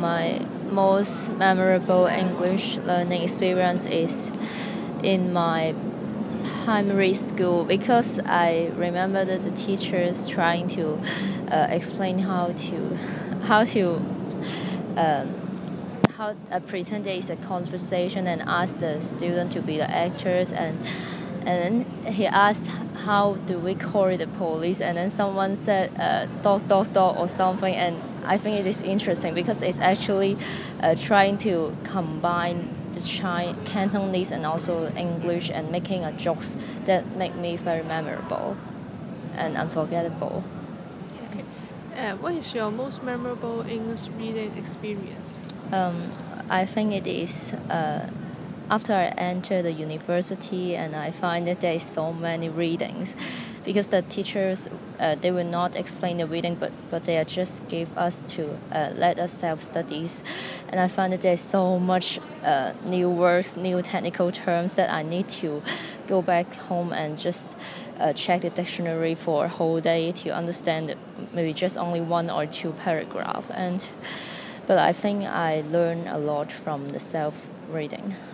my most memorable English learning experience is in my primary school because I remember that the teachers trying to explain how to how pretend there is a conversation and ask the student to be the actors and then he asked how do we call the police and then someone said dog dog dog or something and I think it is interesting because it's actually trying to combine the Cantonese and also English and making a jokes that make me very memorable and unforgettable. Okay. What is your most memorable English reading experience? I think it is after I enter the university and I find that there is so many readings because the teachers they will not explain the reading but they just give us to let us self-studies and I find that there's so much new words, new technical terms that I need to go back home and just check the dictionary for a whole day to understand maybe just only one or two paragraphs but I think I learned a lot from the self-reading.